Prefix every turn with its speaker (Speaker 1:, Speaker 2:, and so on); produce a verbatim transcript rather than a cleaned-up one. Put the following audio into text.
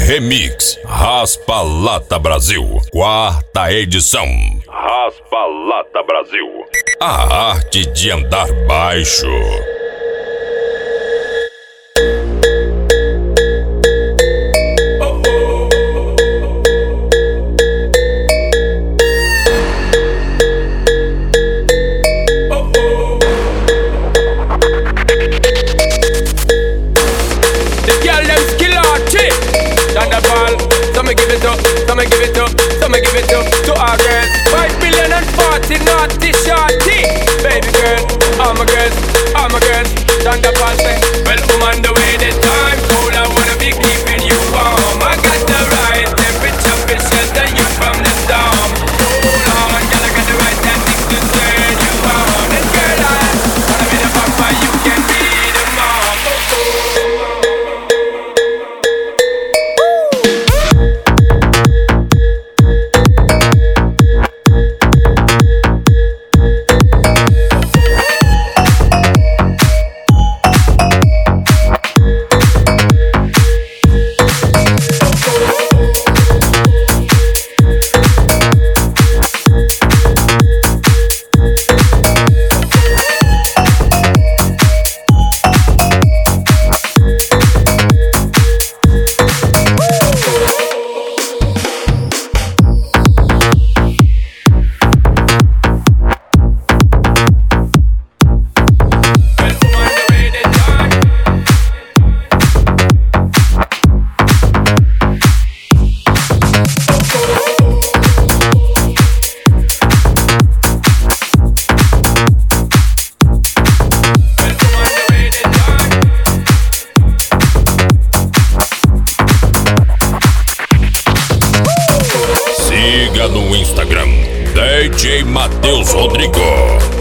Speaker 1: Remix Raspa Lata Brasil, quarta edição. Raspa Lata Brasil, a arte de andar baixo.
Speaker 2: Give it up, so me give it up, so me give it up to our girls. Five billion and forty naughty shorty. Baby girl, all my girls, all my girls. Thunder Paul say, well, I'm on the way. The time cold, I wanna be keeping you warm. I got the right temperature to shelter you from the storm. Hold on, girl, I got the right tactics to turn you on. And girl, I wanna be the papa, you can be the mom. Oh, oh.
Speaker 1: Siga no Instagram D J Matheus Rodrigo.